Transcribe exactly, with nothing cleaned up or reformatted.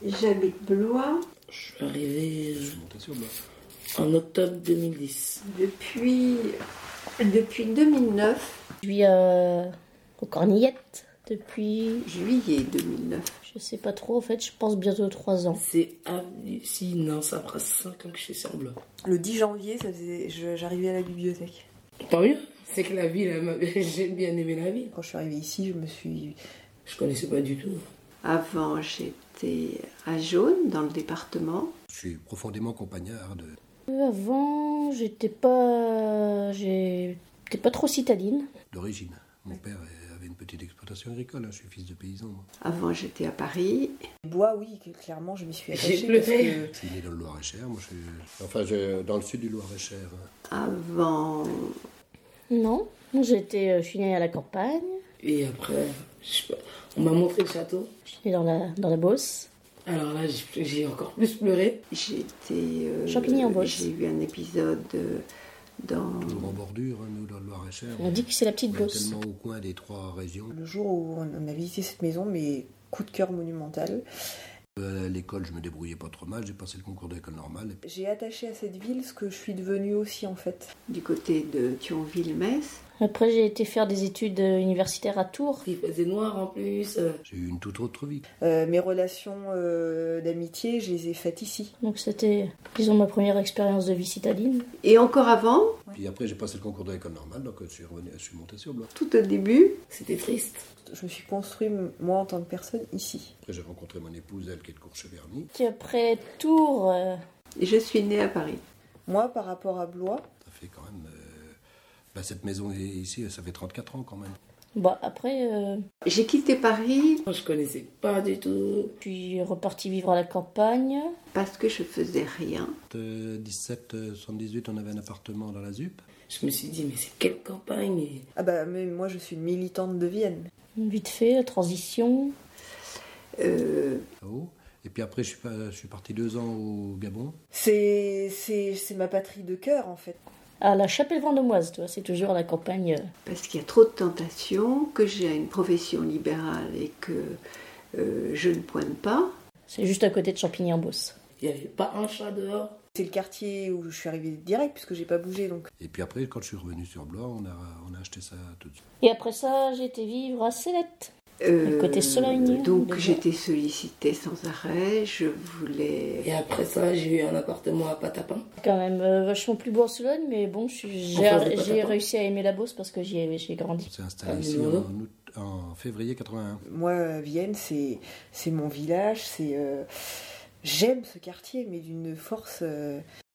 J'habite Blois. Je suis arrivé en octobre deux mille dix. Depuis, depuis deux mille neuf. Je vis euh, au Cornillette depuis juillet deux mille neuf. Je sais pas trop, en fait, je pense bientôt trois ans. C'est avenue... Si, non, ça fera cinq ans que je suis sur Blois. Le dix janvier, ça faisait... je... j'arrivais à la bibliothèque. Tant mieux, c'est que la ville, elle m'a... j'ai bien aimé la ville. Quand je suis arrivée ici, je me suis... Je connaissais pas du tout. Avant, j'étais à Jaune, dans le département. Je suis profondément compagnard de... Avant, j'étais pas... j'étais pas trop citadine. D'origine. Mon père avait une petite exploitation agricole, hein. Je suis fils de paysan. Moi. Avant, j'étais à Paris. Bois, oui, clairement, je m'y suis attachée. J'ai pleuré. Que... Je suis né dans le Loir-et-Cher, moi je suis... Enfin, je... dans le sud du Loir-et-Cher. Hein. Avant... Non, j'étais... je suis née à la campagne. Et après, je sais pas, on m'a montré le château. Je suis née dans la, dans la Beauce. Alors là, j'ai, j'ai encore plus pleuré. J'étais... Euh, Champigny-en-Beauce. J'ai eu un épisode... Euh, dans... Toujours en bordure, hein, nous, dans le Loir-et-Cher. On dit que c'est la petite Beauce. Tellement au coin des trois régions. Le jour où on a visité cette maison, mais coup de cœur monumental. À l'école, je me débrouillais pas trop mal. J'ai passé le concours de l'école normale. J'ai attaché à cette ville ce que je suis devenue aussi, en fait. Du côté de Thionville-Metz. Après, j'ai été faire des études universitaires à Tours. Il faisait noir en plus. J'ai eu une toute autre vie. Euh, mes relations euh, d'amitié, je les ai faites ici. Donc c'était, disons, ma première expérience de vie citadine. Et encore avant. Puis après, j'ai passé le concours de l'école normale, donc je suis, revenu, je suis monté sur Blois. Tout au début. C'était triste. Je me suis construit, moi, en tant que personne, ici. Après, j'ai rencontré mon épouse, elle, qui est de Courcheverny. Puis après Tours... Euh... Et je suis née à Paris. Moi, par rapport à Blois... Ça fait quand même... Euh, bah, cette maison ici, ça fait trente-quatre ans, quand même. Bah, après... Euh... J'ai quitté Paris. Je connaissais pas du tout. Puis reparti vivre à la campagne. Parce que je faisais rien. De dix-sept soixante-dix-huit, on avait un appartement dans la Z U P. Je me suis dit, mais c'est quelle campagne et... Ah bah, mais moi, je suis une militante de Vienne. Vite fait, la transition. Euh... Oh. Et puis après, je suis, pas, je suis parti deux ans au Gabon. C'est, c'est, c'est ma patrie de cœur, en fait. À la Chapelle-Vendomoise, tu vois, c'est toujours la campagne. Parce qu'il y a trop de tentations, que j'ai une profession libérale et que euh, je ne pointe pas. C'est juste à côté de Champigny-en-Beauce. Il n'y avait pas un chat dehors. C'est le quartier où je suis arrivée direct, puisque j'ai pas bougé, donc. Et puis après, quand je suis revenu sur Blois, on a, on a acheté ça tout de suite. Et après ça, j'ai été vivre à Célette. Euh, côté Sologne. Donc j'étais sollicitée sans arrêt, je voulais... Et après ça, j'ai eu un appartement à Patapin. Quand même euh, vachement plus beau en Sologne, mais bon, je suis, j'ai, j'ai réussi à aimer la Beauce parce que j'y ai, j'ai grandi. On s'est installé ah, ici en, août, en février quatre-vingt-un. Moi, Vienne, c'est, c'est mon village, c'est... Euh, j'aime ce quartier, mais d'une force... Euh,